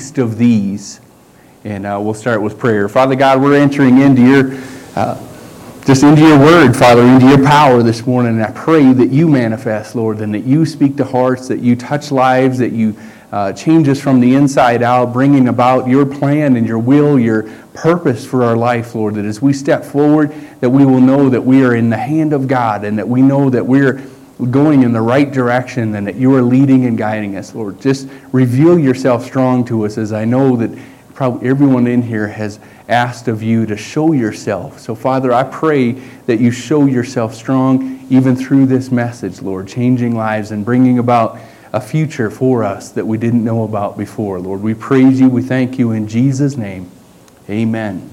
least of these. And we'll start with prayer. Father God, we're entering into your word, Father, into your power this morning. And I pray that you manifest, Lord, and that you speak to hearts, that you touch lives, that you change us from the inside out, bringing about your plan and your will, your purpose for our life, Lord, that as we step forward, that we will know that we are in the hand of God and that we know that we're going in the right direction and that you are leading and guiding us, Lord. Just reveal yourself strong to us, as I know that probably everyone in here has asked of you to show yourself. So, Father, I pray that you show yourself strong even through this message, Lord, changing lives and bringing about a future for us that we didn't know about before. Lord, we praise you. We thank you in Jesus' name. Amen.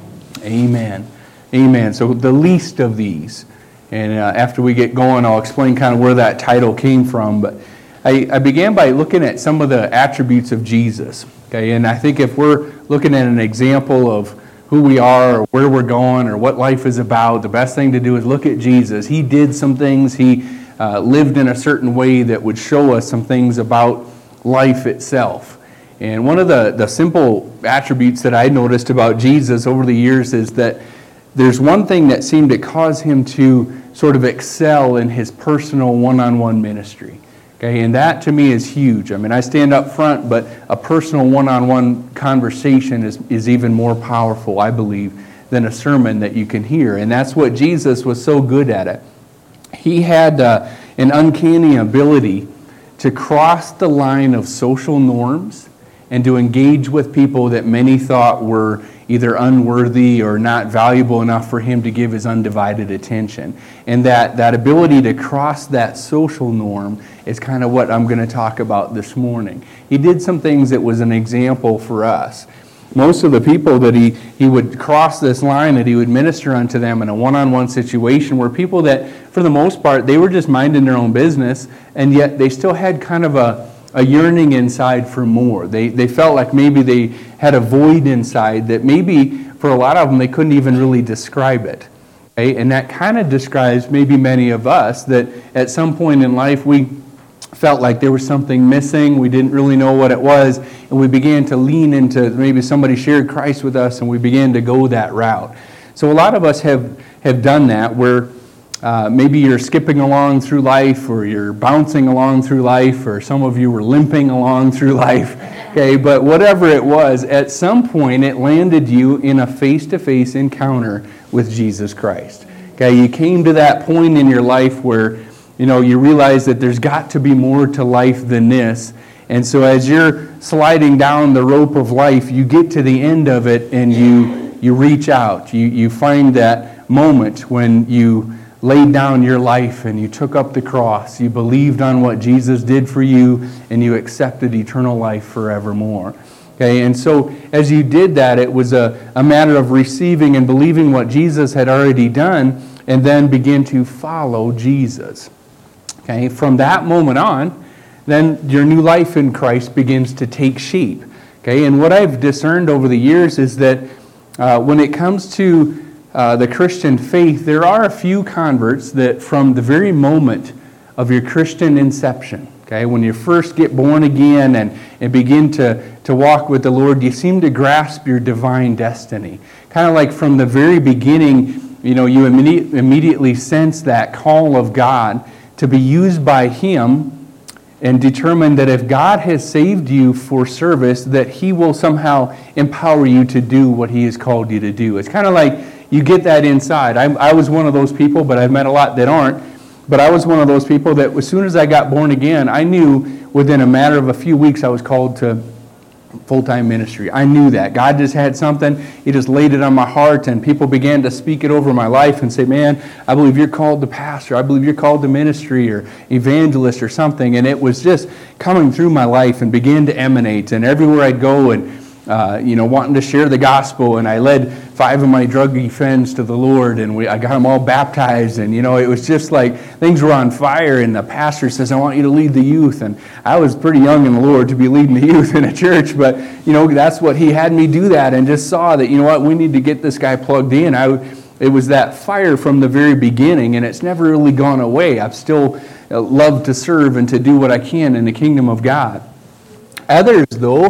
Amen. Amen. So the least of these. And after we get going, I'll explain kind of where that title came from. But I began by looking at some of the attributes of Jesus. Okay, and I think if we're looking at an example of who we are or where we're going or what life is about, the best thing to do is look at Jesus. He did some things. He lived in a certain way that would show us some things about life itself. And one of the simple attributes that I noticed about Jesus over the years is that there's one thing that seemed to cause him to sort of excel in his personal one-on-one ministry. Okay, and that to me is huge. I mean, I stand up front, but a personal one-on-one conversation is even more powerful, I believe, than a sermon that you can hear. And that's what Jesus was so good at it. He had an uncanny ability to cross the line of social norms and to engage with people that many thought were either unworthy or not valuable enough for him to give his undivided attention. And that ability to cross that social norm is kind of what I'm going to talk about this morning. He did some things that was an example for us. Most of the people that he would cross this line, that he would minister unto them in a one-on-one situation, were people that, for the most part, they were just minding their own business, and yet they still had kind of a yearning inside for more. They felt like maybe they had a void inside that maybe for a lot of them they couldn't even really describe it. Okay? And that kind of describes maybe many of us that at some point in life we felt like there was something missing, we didn't really know what it was, and we began to lean into, maybe somebody shared Christ with us and we began to go that route. So a lot of us have done that, where maybe you're skipping along through life, or you're bouncing along through life, or some of you were limping along through life. Okay, but whatever it was, at some point it landed you in a face-to-face encounter with Jesus Christ. Okay, you came to that point in your life where you realize that there's got to be more to life than this. And so as you're sliding down the rope of life, you get to the end of it and you reach out. You find that moment when you laid down your life and you took up the cross. You believed on what Jesus did for you and you accepted eternal life forevermore. Okay, and so as you did that, it was a matter of receiving and believing what Jesus had already done and then begin to follow Jesus. Okay, from that moment on, then your new life in Christ begins to take shape. Okay, and what I've discerned over the years is that when it comes to the Christian faith, there are a few converts that from the very moment of your Christian inception, okay, when you first get born again and begin to walk with the Lord, you seem to grasp your divine destiny. Kind of like from the very beginning, you immediately sense that call of God to be used by Him, and determine that if God has saved you for service, that He will somehow empower you to do what He has called you to do. It's kind of like you get that inside. I was one of those people, but I've met a lot that aren't. But I was one of those people that as soon as I got born again, I knew within a matter of a few weeks I was called to full-time ministry. I knew that. God just had something. He just laid it on my heart, and people began to speak it over my life and say, man, I believe you're called to pastor. I believe you're called to ministry or evangelist or something. And it was just coming through my life and began to emanate. And everywhere I'd go and wanting to share the gospel, and I led 5 of my druggy friends to the Lord, and I got them all baptized, and it was just like things were on fire, and the pastor says, I want you to lead the youth, and I was pretty young in the Lord to be leading the youth in a church, but that's what he had me do that, and just saw that, we need to get this guy plugged in. It was that fire from the very beginning, and it's never really gone away. I've still loved to serve and to do what I can in the kingdom of God. Others, though,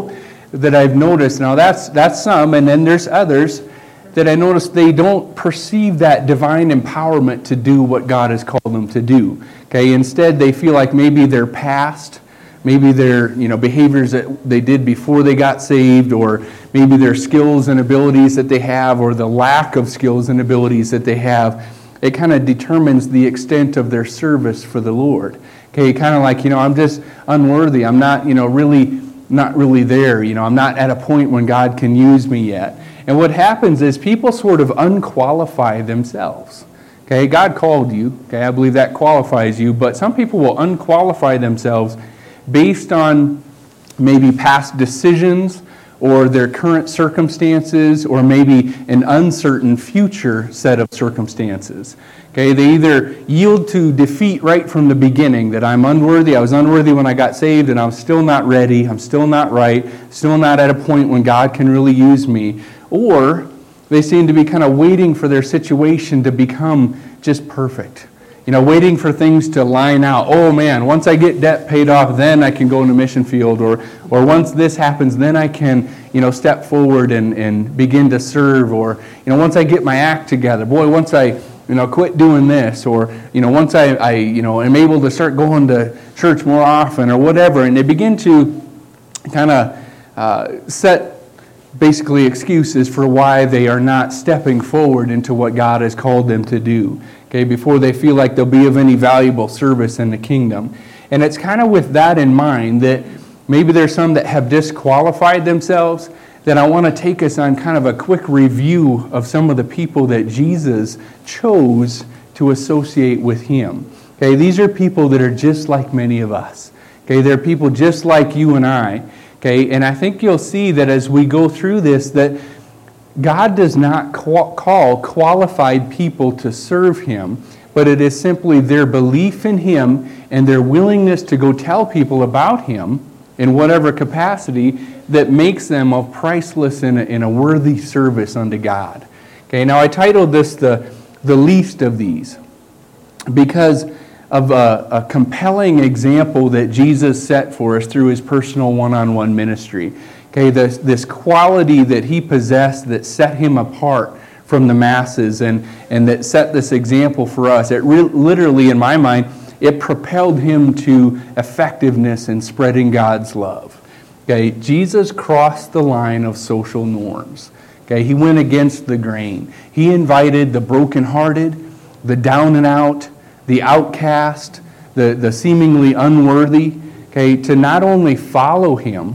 that I've noticed. Now that's some, and then there's others that I notice they don't perceive that divine empowerment to do what God has called them to do. Okay, instead they feel like maybe their past, maybe their behaviors that they did before they got saved, or maybe their skills and abilities that they have, or the lack of skills and abilities that they have, it kind of determines the extent of their service for the Lord. Okay, kind of like, I'm just unworthy. I'm not, really not really there. I'm not at a point when God can use me yet. And what happens is people sort of unqualify themselves. Okay, God called you. Okay, I believe that qualifies you. But some people will unqualify themselves based on maybe past decisions or their current circumstances, or maybe an uncertain future set of circumstances. Okay, they either yield to defeat right from the beginning, that I'm unworthy, I was unworthy when I got saved, and I'm still not ready, I'm still not right, still not at a point when God can really use me, or they seem to be kind of waiting for their situation to become just perfect. Waiting for things to line out. Oh man, once I get debt paid off, then I can go in the mission field. Or once this happens, then I can, step forward and begin to serve. Or, once I get my act together. Boy, once I, quit doing this. Or, once I am able to start going to church more often or whatever. And they begin to kind of set basically excuses for why they are not stepping forward into what God has called them to do. Okay, before they feel like they'll be of any valuable service in the kingdom. And it's kind of with that in mind that maybe there's some that have disqualified themselves, that I want to take us on kind of a quick review of some of the people that Jesus chose to associate with him. Okay, these are people that are just like many of us. Okay, they're people just like you and I. Okay, and I think you'll see that as we go through this, that God does not call qualified people to serve him, but it is simply their belief in him and their willingness to go tell people about him in whatever capacity that makes them of priceless in a worthy service unto God. Okay, now I titled this the least of these because of a compelling example that Jesus set for us through his personal one-on-one ministry. Okay, this quality that he possessed that set him apart from the masses and that set this example for us. It literally, in my mind, it propelled him to effectiveness in spreading God's love. Okay, Jesus crossed the line of social norms. Okay, he went against the grain. He invited the brokenhearted, the down and out, the outcast, the seemingly unworthy, okay, to not only follow him,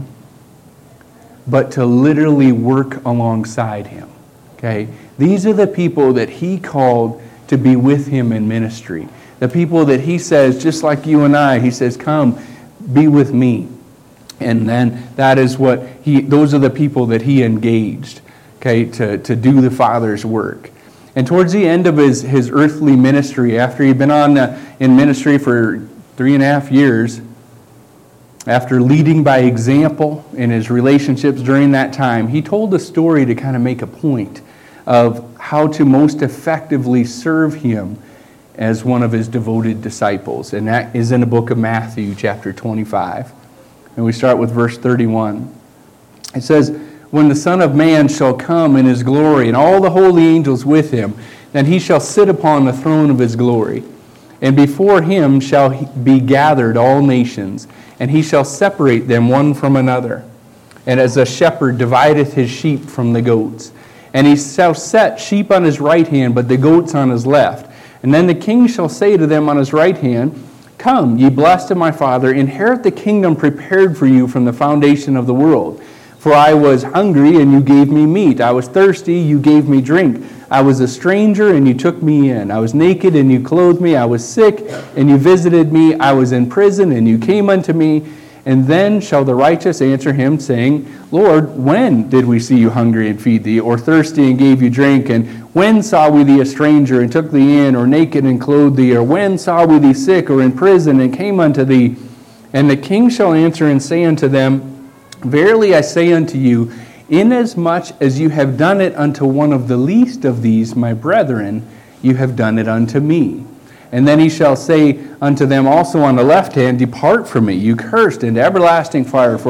but to literally work alongside him. Okay? These are the people that he called to be with him in ministry. The people that he says, just like you and I, he says, come, be with me. And then that is those are the people that he engaged, okay, to do the Father's work. And towards the end of his earthly ministry, after he'd been in ministry for 3.5 years, after leading by example in his relationships during that time, he told a story to kind of make a point of how to most effectively serve him as one of his devoted disciples. And that is in the book of Matthew, chapter 25. And we start with verse 31. It says, "When the Son of Man shall come in his glory, and all the holy angels with him, then he shall sit upon the throne of his glory. And before him shall be gathered all nations, and he shall separate them one from another. And as a shepherd divideth his sheep from the goats. And he shall set sheep on his right hand, but the goats on his left. And then the king shall say to them on his right hand, Come, ye blessed of my Father, inherit the kingdom prepared for you from the foundation of the world. For I was hungry, and you gave me meat. I was thirsty, you gave me drink. I was a stranger, and you took me in. I was naked, and you clothed me. I was sick, and you visited me. I was in prison, and you came unto me. And then shall the righteous answer him, saying, Lord, when did we see you hungry and feed thee, or thirsty and gave you drink? And when saw we thee a stranger and took thee in, or naked and clothed thee? Or when saw we thee sick or in prison and came unto thee? And the king shall answer and say unto them, Verily I say unto you, inasmuch as you have done it unto one of the least of these, my brethren, you have done it unto me. And then he shall say unto them also on the left hand, Depart from me, you cursed, into everlasting fire, for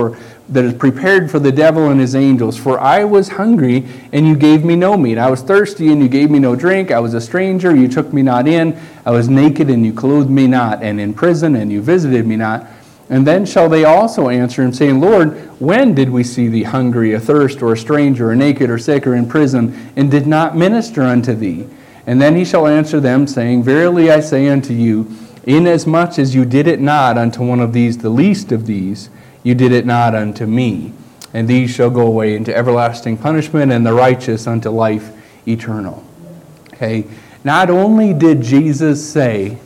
that is prepared for the devil and his angels. For I was hungry, and you gave me no meat. I was thirsty, and you gave me no drink. I was a stranger, you took me not in. I was naked, and you clothed me not. And in prison, and you visited me not. And then shall they also answer him, saying, Lord, when did we see thee hungry, athirst, or a stranger, or naked, or sick, or in prison, and did not minister unto thee? And then he shall answer them, saying, Verily I say unto you, inasmuch as you did it not unto one of these, the least of these, you did it not unto me. And these shall go away into everlasting punishment, and the righteous unto life eternal. Okay. Not only did Jesus say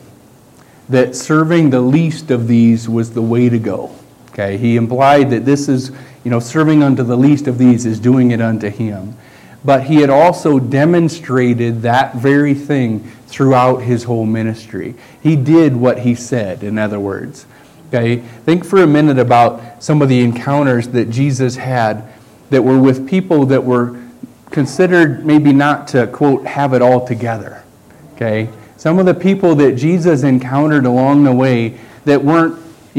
that serving the least of these was the way to go. Okay. He implied that this is, serving unto the least of these is doing it unto him. But he had also demonstrated that very thing throughout his whole ministry. He did what he said, in other words. Okay, think for a minute about some of the encounters that Jesus had that were with people that were considered maybe not to, quote, have it all together. Okay, some of the people that Jesus encountered along the way that weren't,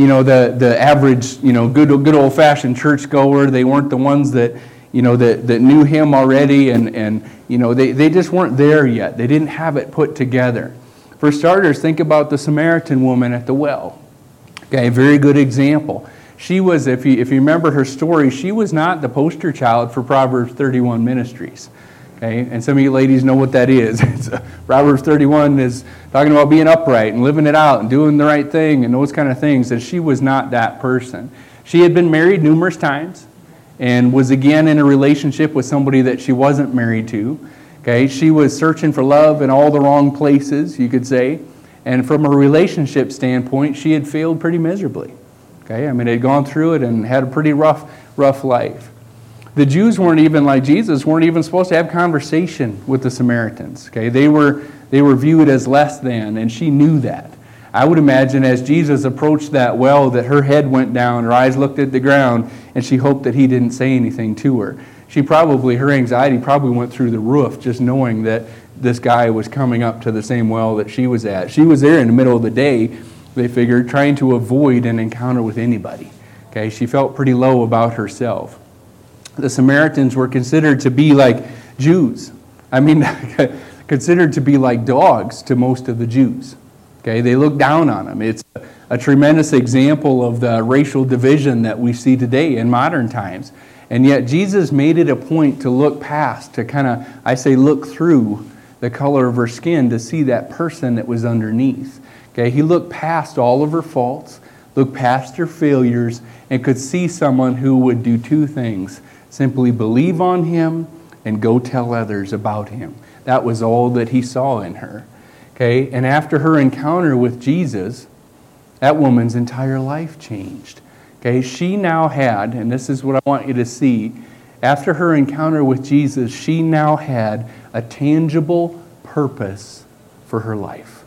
the average, good old-fashioned churchgoer. They weren't the ones that, that knew him already, and they just weren't there yet. They didn't have it put together. For starters, think about the Samaritan woman at the well. Okay, a very good example. She was, if you remember her story, she was not the poster child for Proverbs 31 ministries. Okay, and some of you ladies know what that is. Proverbs 31 is talking about being upright and living it out and doing the right thing and those kind of things. And she was not that person. She had been married numerous times and was again in a relationship with somebody that she wasn't married to. Okay, she was searching for love in all the wrong places, you could say. And from a relationship standpoint, she had failed pretty miserably. Okay, had gone through it and had a pretty rough life. The Jews weren't even like Jesus, weren't even supposed to have conversation with the Samaritans. Okay, they were viewed as less than, and she knew that. I would imagine as Jesus approached that well that her head went down, her eyes looked at the ground, and she hoped that he didn't say anything to her. Her anxiety probably went through the roof just knowing that this guy was coming up to the same well that she was at. She was there in the middle of the day, they figured, trying to avoid an encounter with anybody. Okay, she felt pretty low about herself. The Samaritans were considered to be like Jews. Considered to be like dogs to most of the Jews. Okay, they looked down on them. It's a tremendous example of the racial division that we see today in modern times. And yet Jesus made it a point to look past, to look through the color of her skin to see that person that was underneath. Okay, he looked past all of her faults, looked past her failures, and could see someone who would do two things: simply believe on him and go tell others about him. That was all that he saw in her. Okay, and after her encounter with Jesus, that woman's entire life changed. Okay, she now had, and this is what I want you to see, after her encounter with Jesus, she now had a tangible purpose for her life.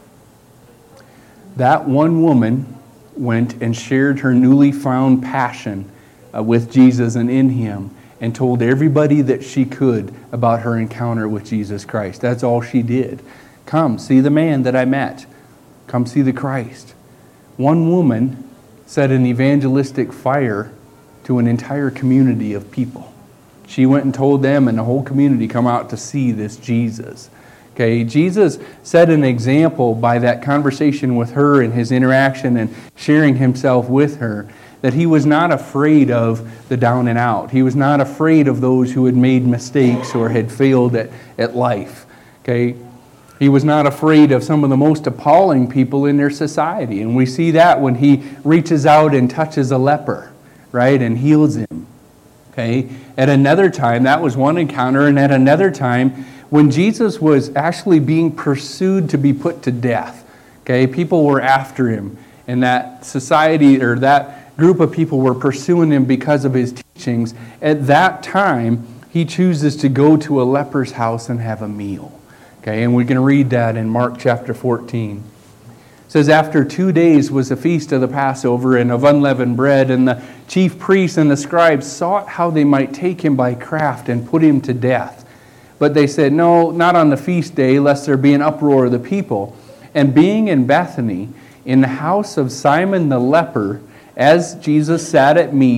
That one woman went and shared her newly found passion with Jesus and in him, and told everybody that she could about her encounter with Jesus Christ. That's all she did. Come, see the man that I met. Come see the Christ. One woman set an evangelistic fire to an entire community of people. She went and told them, and the whole community come out to see this Jesus. Okay, Jesus set an example by that conversation with her and his interaction and sharing himself with her, that he was not afraid of the down and out. He was not afraid of those who had made mistakes or had failed at life. Okay, he was not afraid of some of the most appalling people in their society. And we see that when he reaches out and touches a leper, right, and heals him. Okay, at another time, that was one encounter, and at another time, when Jesus was actually being pursued to be put to death, okay, people were after him, and that society or that group of people were pursuing him because of his teachings. At that time, he chooses to go to a leper's house and have a meal. Okay, and we can read that in Mark chapter 14. It says, after 2 days was the feast of the Passover and of unleavened bread, and the chief priests and the scribes sought how they might take him by craft and put him to death. But they said, no, not on the feast day, lest there be an uproar of the people. And being in Bethany, in the house of Simon the leper, as Jesus sat at meat,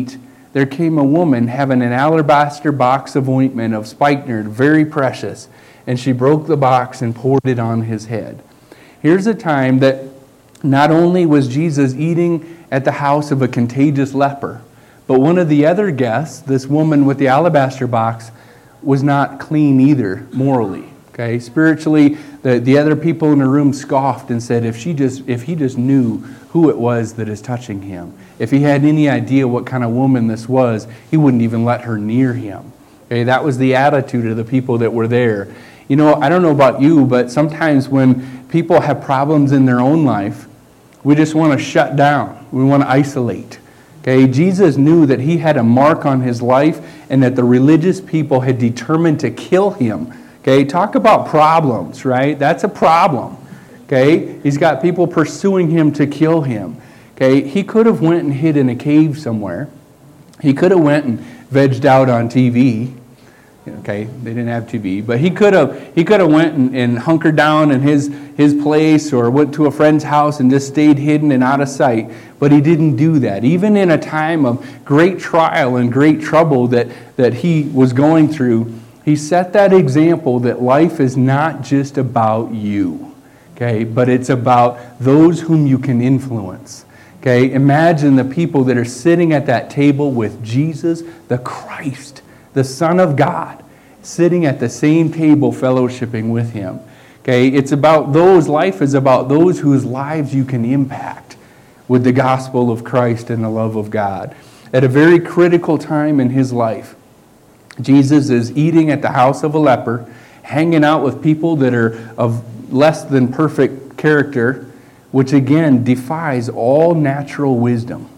there came a woman having an alabaster box of ointment of spikenard, very precious, and she broke the box and poured it on his head. Here's a time that not only was Jesus eating at the house of a contagious leper, but one of the other guests, this woman with the alabaster box, was not clean either morally. Okay, spiritually, the other people in the room scoffed and said, if he just knew who it was that is touching him, if he had any idea what kind of woman this was, he wouldn't even let her near him. Okay, that was the attitude of the people that were there. You know, I don't know about you, but sometimes when people have problems in their own life, we just want to shut down. We want to isolate. Okay, Jesus knew that he had a mark on his life and that the religious people had determined to kill him. Okay, talk about problems, right? That's a problem. Okay, he's got people pursuing him to kill him. Okay, he could have went and hid in a cave somewhere. He could have went and vegged out on TV. Okay, they didn't have TV, but he could have went and hunkered down in his place or went to a friend's house and just stayed hidden and out of sight. But he didn't do that. Even in a time of great trial and great trouble that he was going through, he set that example that life is not just about you, okay, but it's about those whom you can influence. Okay, imagine the people that are sitting at that table with Jesus, the Christ, the Son of God, sitting at the same table fellowshipping with him. Okay, it's about those, life is about those whose lives you can impact with the gospel of Christ and the love of God. At a very critical time in his life, Jesus is eating at the house of a leper, hanging out with people that are of less than perfect character, which again defies all natural wisdom.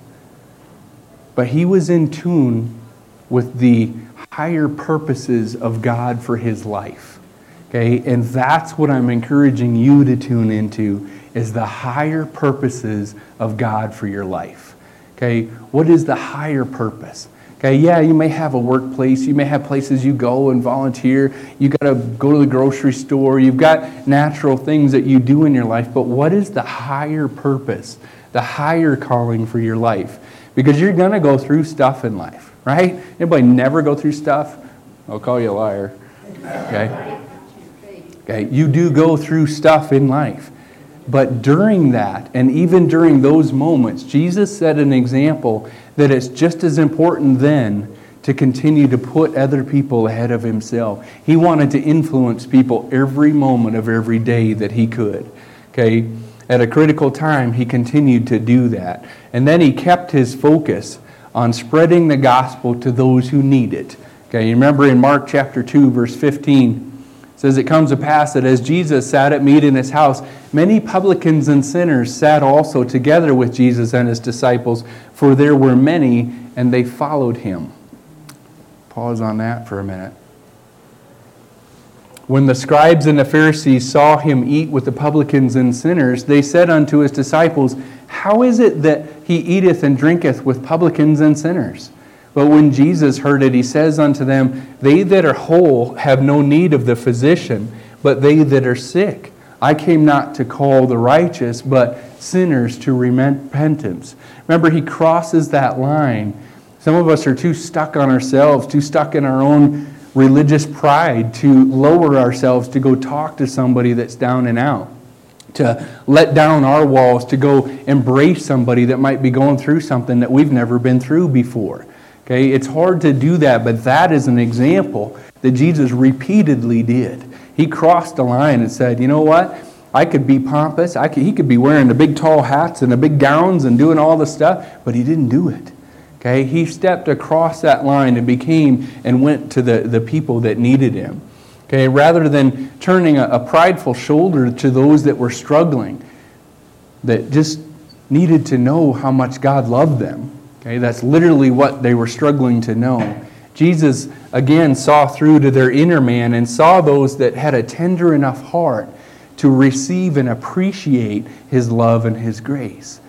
But he was in tune with the higher purposes of God for his life. Okay, and that's what I'm encouraging you to tune into, is the higher purposes of God for your life. Okay, what is the higher purpose? Okay, yeah, you may have a workplace, you may have places you go and volunteer, you got to go to the grocery store, you've got natural things that you do in your life, but what is the higher purpose, the higher calling for your life? Because you're going to go through stuff in life, right? Anybody never go through stuff? I'll call you a liar. Okay? Okay, you do go through stuff in life. But during that, and even during those moments, Jesus set an example that it's just as important then to continue to put other people ahead of himself. He wanted to influence people every moment of every day that he could. Okay? At a critical time, he continued to do that. And then he kept his focus on spreading the gospel to those who need it. Okay, you remember in Mark chapter 2, verse 15, it says, it comes to pass that as Jesus sat at meat in his house, many publicans and sinners sat also together with Jesus and his disciples, for there were many, and they followed him. Pause on that for a minute. When the scribes and the Pharisees saw him eat with the publicans and sinners, they said unto his disciples, how is it that he eateth and drinketh with publicans and sinners? But when Jesus heard it, he says unto them, they that are whole have no need of the physician, but they that are sick. I came not to call the righteous, but sinners to repentance. Remember, he crosses that line. Some of us are too stuck on ourselves, too stuck in our own religious pride to lower ourselves to go talk to somebody that's down and out, to let down our walls, to go embrace somebody that might be going through something that we've never been through before. Okay, it's hard to do that, but that is an example that Jesus repeatedly did. He crossed the line and said, you know what? I could be pompous. He could be wearing the big tall hats and the big gowns and doing all the stuff, but he didn't do it. Okay, he stepped across that line and became and went to the people that needed him. Okay, rather than turning a prideful shoulder to those that were struggling, that just needed to know how much God loved them. Okay, that's literally what they were struggling to know. Jesus, again, saw through to their inner man and saw those that had a tender enough heart to receive and appreciate his love and his grace.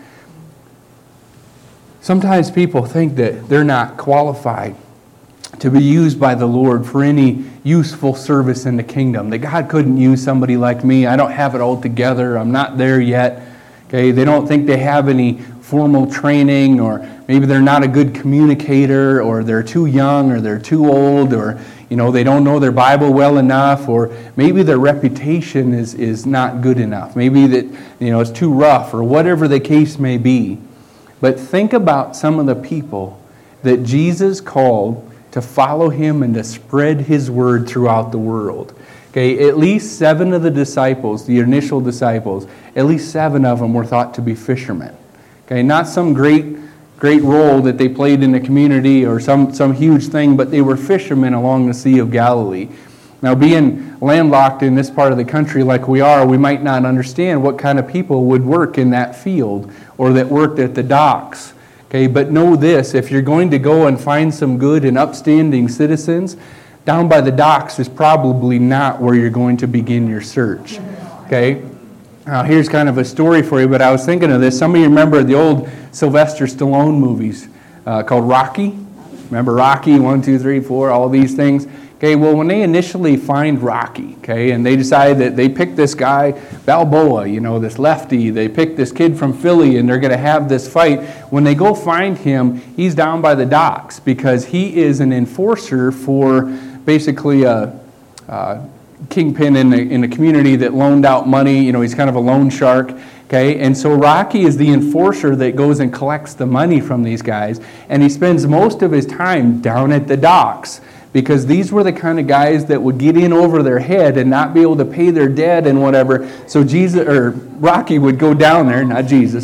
Sometimes people think that they're not qualified to be used by the Lord for any useful service in the kingdom. That God couldn't use somebody like me. I don't have it all together. I'm not there yet. Okay, they don't think they have any formal training, or maybe they're not a good communicator, or they're too young, or they're too old, or they don't know their Bible well enough, or maybe their reputation is not good enough. Maybe that it's too rough, or whatever the case may be. But think about some of the people that Jesus called to follow him and to spread his word throughout the world. Okay, at least 7 of the disciples, the initial disciples, at least 7 of them were thought to be fishermen. Okay, not some great role that they played in the community or some huge thing, but they were fishermen along the Sea of Galilee. Now, being landlocked in this part of the country like we are, we might not understand what kind of people would work in that field or that worked at the docks. Okay, but know this, if you're going to go and find some good and upstanding citizens, down by the docks is probably not where you're going to begin your search. Okay? Now, here's kind of a story for you, but I was thinking of this. Some of you remember the old Sylvester Stallone movies called Rocky? Remember Rocky, 1, 2, 3, 4, all these things? Okay, well, when they initially find Rocky, okay, and they decide that they pick this guy, Balboa, this lefty, they pick this kid from Philly, and they're going to have this fight. When they go find him, he's down by the docks because he is an enforcer for basically a kingpin in the community that loaned out money. He's kind of a loan shark. Okay, and so Rocky is the enforcer that goes and collects the money from these guys, and he spends most of his time down at the docks because these were the kind of guys that would get in over their head and not be able to pay their debt and whatever. So Rocky would go down there, not Jesus.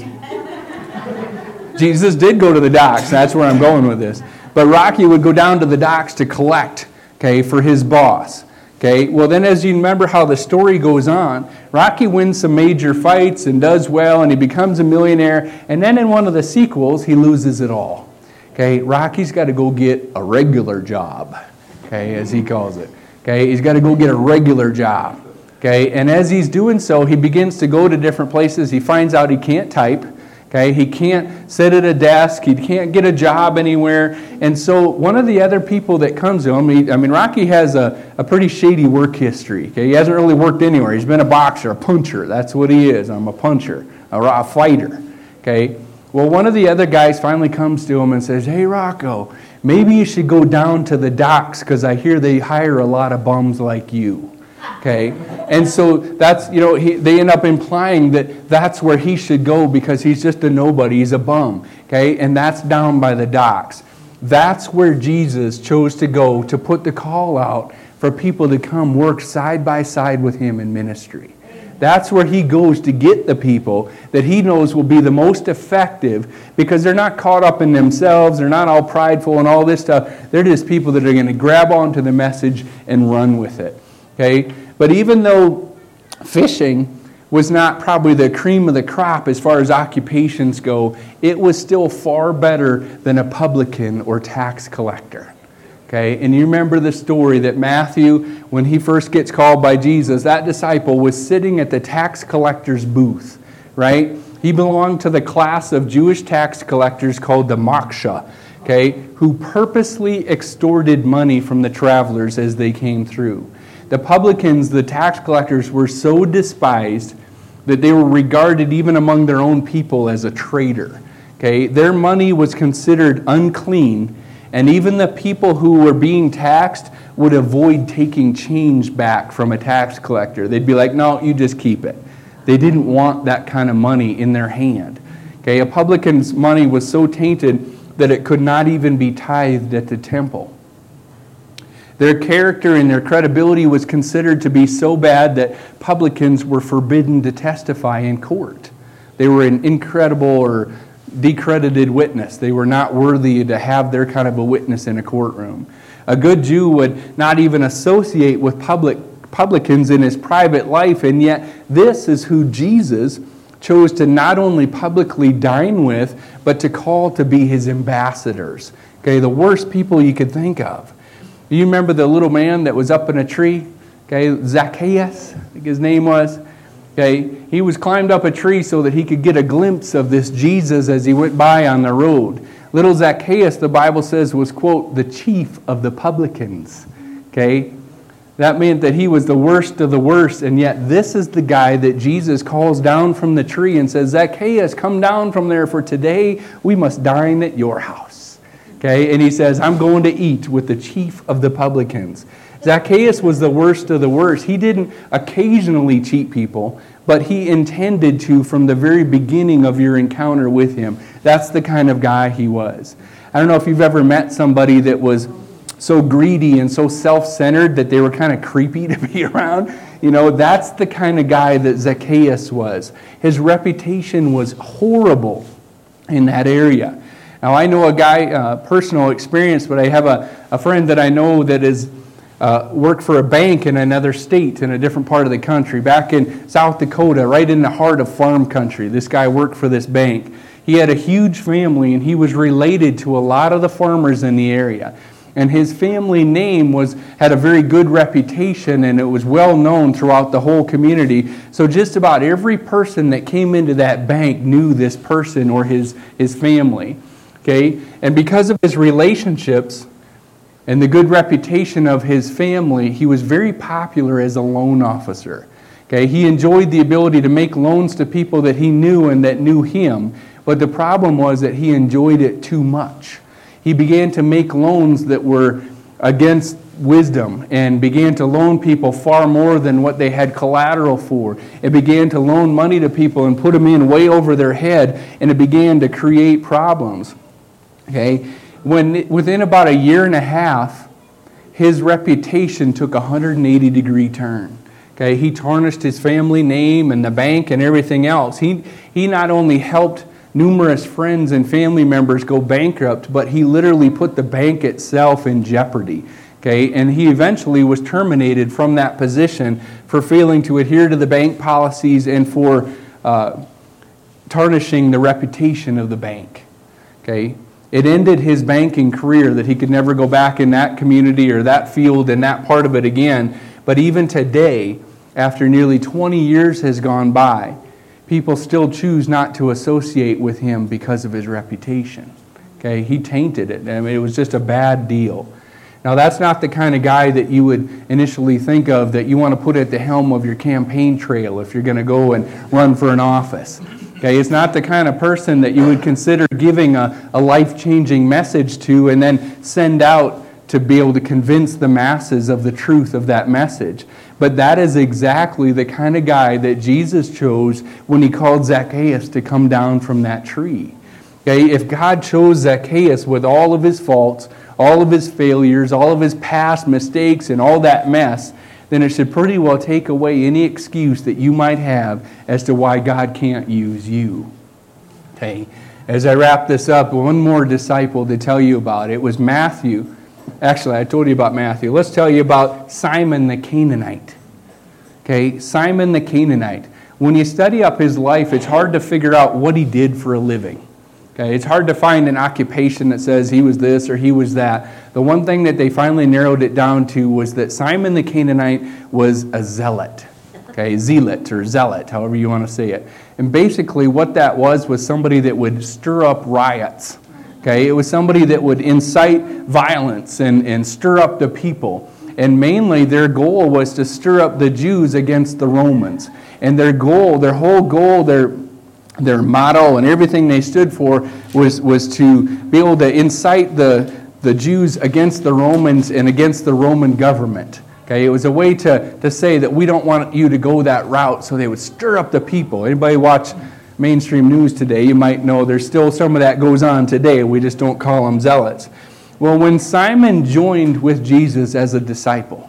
Jesus did go to the docks. That's where I'm going with this. But Rocky would go down to the docks to collect, okay, for his boss. Okay, well then as you remember how the story goes on, Rocky wins some major fights and does well and he becomes a millionaire, and then in one of the sequels he loses it all. Okay, Rocky's got to go get a regular job, okay, as he calls it. Okay, he's got to go get a regular job. Okay, and as he's doing so, he begins to go to different places. He finds out he can't type. Okay, he can't sit at a desk. He can't get a job anywhere. And so one of the other people that comes to him, Rocky has a pretty shady work history. Okay, he hasn't really worked anywhere. He's been a boxer, a puncher. That's what he is. I'm a puncher, a fighter. Okay, well, one of the other guys finally comes to him and says, "Hey, Rocco, maybe you should go down to the docks because I hear they hire a lot of bums like you." Okay, and so that's, they end up implying that that's where he should go because he's just a nobody, he's a bum. Okay, and that's down by the docks. That's where Jesus chose to go to put the call out for people to come work side by side with him in ministry. That's where he goes to get the people that he knows will be the most effective because they're not caught up in themselves, they're not all prideful and all this stuff. They're just people that are going to grab onto the message and run with it. Okay, but even though fishing was not probably the cream of the crop as far as occupations go, it was still far better than a publican or tax collector. Okay, and you remember the story that Matthew, when he first gets called by Jesus, that disciple was sitting at the tax collector's booth, right? He belonged to the class of Jewish tax collectors called the Moksha, okay, who purposely extorted money from the travelers as they came through. The publicans, the tax collectors, were so despised that they were regarded even among their own people as a traitor. Okay, their money was considered unclean, and even the people who were being taxed would avoid taking change back from a tax collector. They'd be like, "No, you just keep it." They didn't want that kind of money in their hand. Okay, a publican's money was so tainted that it could not even be tithed at the temple. Their character and their credibility was considered to be so bad that publicans were forbidden to testify in court. They were an incredible or decredited witness. They were not worthy to have their kind of a witness in a courtroom. A good Jew would not even associate with publicans in his private life, and yet this is who Jesus chose to not only publicly dine with, but to call to be his ambassadors. Okay, the worst people you could think of. You remember the little man that was up in a tree? Okay, Zacchaeus, I think his name was. Okay, he was climbed up a tree so that he could get a glimpse of this Jesus as he went by on the road. Little Zacchaeus, the Bible says, was, quote, the chief of the publicans. Okay, That meant that he was the worst of the worst, and yet this is the guy that Jesus calls down from the tree and says, Zacchaeus, come down from there, for today we must dine at your house. Okay, and he says, I'm going to eat with the chief of the publicans. Zacchaeus was the worst of the worst. He didn't occasionally cheat people, but he intended to from the very beginning of your encounter with him. That's the kind of guy he was. I don't know if you've ever met somebody that was so greedy and so self-centered that they were kind of creepy to be around. You know, that's the kind of guy that Zacchaeus was. His reputation was horrible in that area. Now, I know a guy, personal experience, but I have a friend that I know that is worked for a bank in another state, in a different part of the country, back in South Dakota, right in the heart of farm country. This guy worked for this bank. He had a huge family, and he was related to a lot of the farmers in the area. And his family name had a very good reputation, and it was well known throughout the whole community. So just about every person that came into that bank knew this person or his family. Okay? And because of his relationships and the good reputation of his family, he was very popular as a loan officer. Okay? He enjoyed the ability to make loans to people that he knew and that knew him. But the problem was that he enjoyed it too much. He began to make loans that were against wisdom and began to loan people far more than what they had collateral for. It began to loan money to people and put them in way over their head, and it began to create problems. Okay? Within about a year and a half, his reputation took a 180-degree turn. Okay? He tarnished his family name and the bank and everything else. He not only helped numerous friends and family members go bankrupt, but he literally put the bank itself in jeopardy. Okay, and he eventually was terminated from that position for failing to adhere to the bank policies and for tarnishing the reputation of the bank. Okay, it ended his banking career, that he could never go back in that community or that field and that part of it again. But even today, after nearly 20 years has gone by, people still choose not to associate with him because of his reputation. Okay, he tainted it. I mean, it was just a bad deal. Now, that's not the kind of guy that you would initially think of that you want to put at the helm of your campaign trail if you're going to go and run for an office. Okay, it's not the kind of person that you would consider giving a life-changing message to and then send out to be able to convince the masses of the truth of that message. But that is exactly the kind of guy that Jesus chose when he called Zacchaeus to come down from that tree. Okay, if God chose Zacchaeus with all of his faults, all of his failures, all of his past mistakes, and all that mess, then it should pretty well take away any excuse that you might have as to why God can't use you. Okay, as I wrap this up, one more disciple to tell you about. It was Matthew. Actually, I told you about Matthew. Let's tell you about Simon the Canaanite. Okay, Simon the Canaanite. When you study up his life, it's hard to figure out what he did for a living. Okay, it's hard to find an occupation that says he was this or he was that. The one thing that they finally narrowed it down to was that Simon the Canaanite was a zealot. Okay, zealot or zealot, however you want to say it. And basically what that was somebody that would stir up riots. Okay, it was somebody that would incite violence and stir up the people. And mainly their goal was to stir up the Jews against the Romans. And their whole goal, their motto and everything they stood for was to be able to incite the Jews against the Romans and against the Roman government. Okay, it was a way to say that we don't want you to go that route, so they would stir up the people. Anybody watch mainstream news today, you might know there's still some of that goes on today. We just don't call them zealots. Well, when Simon joined with Jesus as a disciple,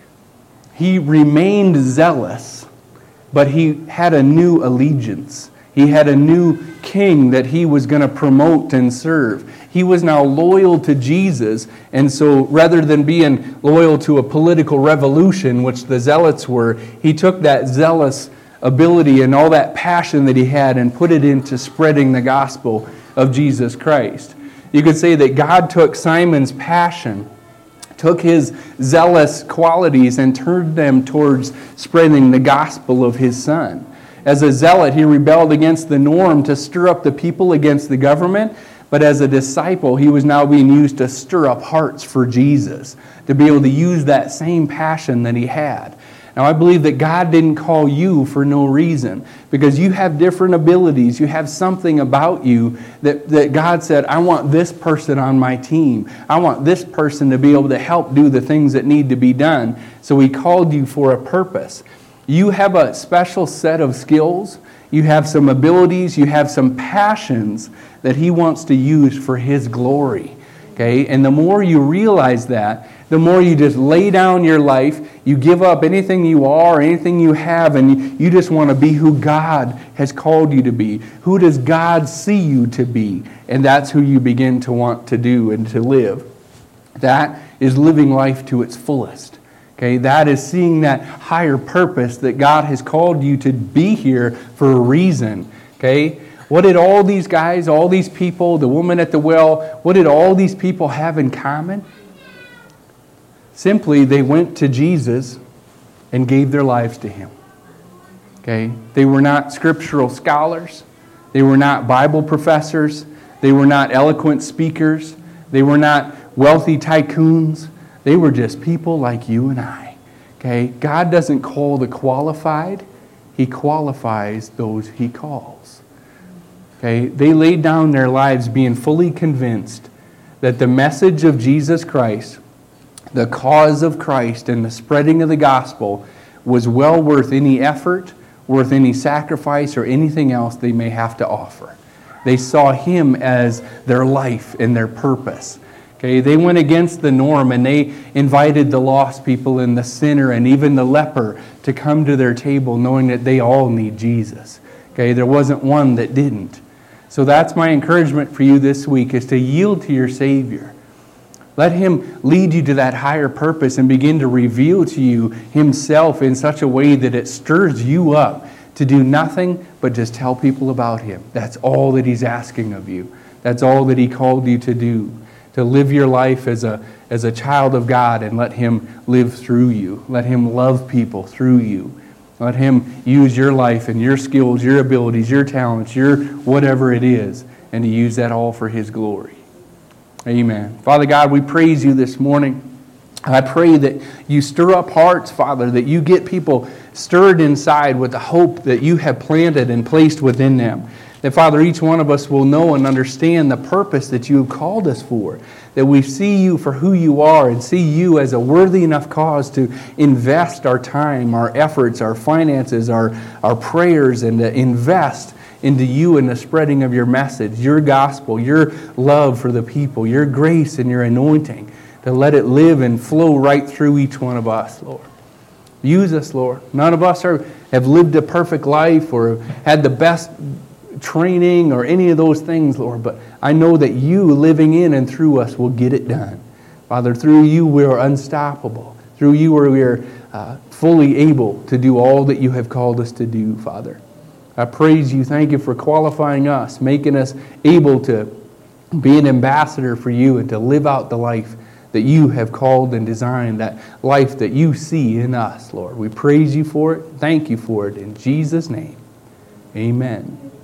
he remained zealous, but he had a new allegiance. He had a new king that he was going to promote and serve. He was now loyal to Jesus, and so rather than being loyal to a political revolution, which the zealots were, he took that zealous ability and all that passion that he had and put it into spreading the gospel of Jesus Christ. You could say that God took Simon's passion, took his zealous qualities and turned them towards spreading the gospel of his Son. As a zealot, he rebelled against the norm to stir up the people against the government, But as a disciple, he was now being used to stir up hearts for Jesus, to be able to use that same passion that he had. Now, I believe that God didn't call you for no reason, because you have different abilities. You have something about you that God said, I want this person on my team. I want this person to be able to help do the things that need to be done. So he called you for a purpose. You have a special set of skills. You have some abilities. You have some passions that he wants to use for his glory. Okay? And the more you realize that, the more you just lay down your life, you give up anything you are, anything you have, and you just want to be who God has called you to be. Who does God see you to be? And that's who you begin to want to do and to live. That is living life to its fullest. Okay, that is seeing that higher purpose that God has called you to be here for a reason. Okay? What did all these guys, all these people, the woman at the well, what did all these people have in common? Simply, they went to Jesus and gave their lives to him. Okay? They were not scriptural scholars. They were not Bible professors. They were not eloquent speakers. They were not wealthy tycoons. They were just people like you and I. Okay? God doesn't call the qualified. He qualifies those he calls. Okay? They laid down their lives being fully convinced that the message of Jesus Christ, the cause of Christ and the spreading of the gospel was well worth any effort, worth any sacrifice, or anything else they may have to offer. They saw him as their life and their purpose. Okay, they went against the norm and they invited the lost people and the sinner and even the leper to come to their table knowing that they all need Jesus. Okay, there wasn't one that didn't. So that's my encouragement for you this week, is to yield to your Savior. Let him lead you to that higher purpose and begin to reveal to you himself in such a way that it stirs you up to do nothing but just tell people about him. That's all that he's asking of you. That's all that he called you to do, to live your life as a child of God and let him live through you. Let him love people through you. Let him use your life and your skills, your abilities, your talents, your whatever it is, and to use that all for his glory. Amen. Father God, we praise you this morning. I pray that you stir up hearts, Father, that you get people stirred inside with the hope that you have planted and placed within them. That, Father, each one of us will know and understand the purpose that you have called us for. That we see you for who you are and see you as a worthy enough cause to invest our time, our efforts, our finances, our prayers, and to invest into you and the spreading of your message, your gospel, your love for the people, your grace and your anointing, to let it live and flow right through each one of us, Lord. Use us, Lord. None of us have lived a perfect life or had the best training or any of those things, Lord, but I know that you living in and through us will get it done. Father, through you we are unstoppable. Through you we are fully able to do all that you have called us to do, Father. I praise you. Thank you for qualifying us, making us able to be an ambassador for you and to live out the life that you have called and designed, that life that you see in us, Lord. We praise you for it. Thank you for it. In Jesus' name, amen.